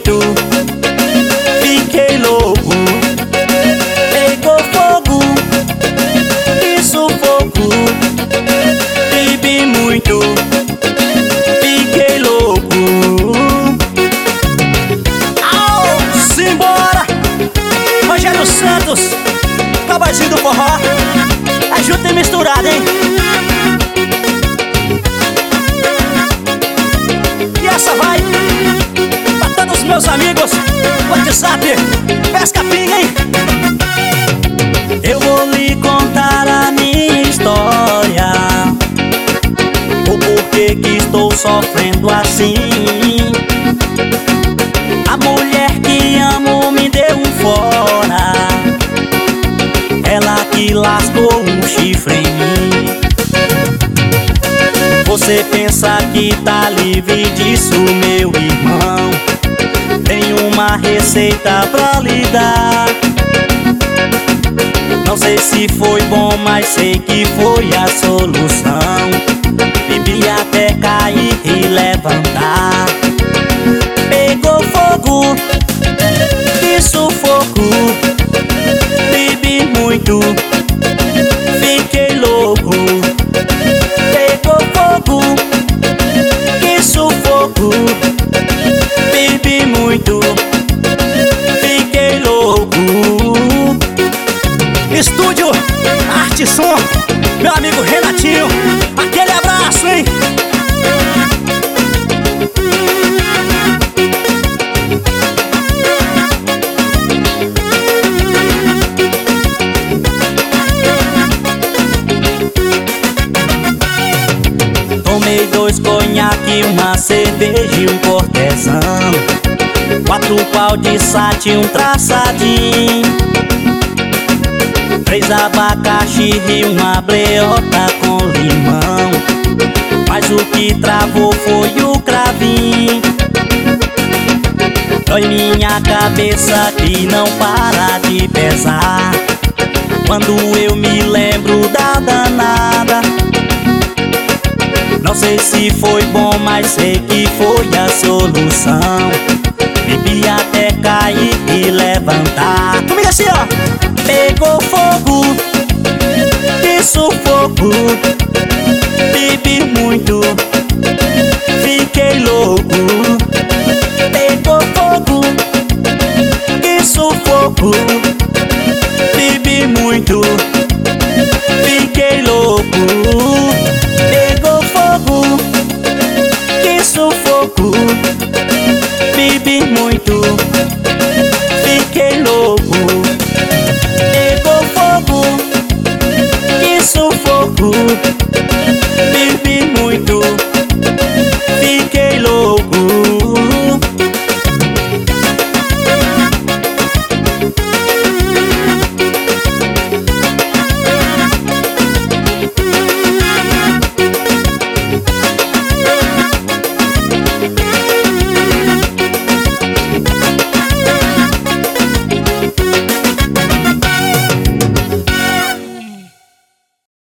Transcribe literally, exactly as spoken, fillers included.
muito, fiquei louco. Pegou fogo, que sufoco. Bebi muito, fiquei louco. Au, simbora! Rogério Santos, cowboyzinho do forró. É junto e misturado, hein? E essa vai pra todos os meus amigos. WhatsApp, pesca pinga, hein? Eu vou lhe contar a minha história, o porquê que estou sofrendo assim. A mulher que amo me deu um fora, ela que lascou um chifre em mim. Você pensa que tá livre disso, meu irmão? Tem uma receita pra lhe dar. Não sei se foi bom, mas sei que foi a solução. Bebi até cair e levantar. Pegou fogo, que sufoco. Bebi muito, fiquei louco. Pegou fogo, que sufoco. Bebi muito, fiquei louco. Estúdio Arte Som, meu amigo Renatinho, aquele abraço, hein? Tomei dois conhaque, uma cerveja e um cortesão, quatro pau de sate e um traçadinho, três abacaxi e uma bleota com limão. Mas o que travou foi o cravinho. Dói minha cabeça que não para de pesar quando eu me lembro da danada. Não sei se foi bom, mas sei que foi a solução. Bebi até cair e levantar. Comigo assim, ó. Pegou fogo, que sufoco. Bebi muito,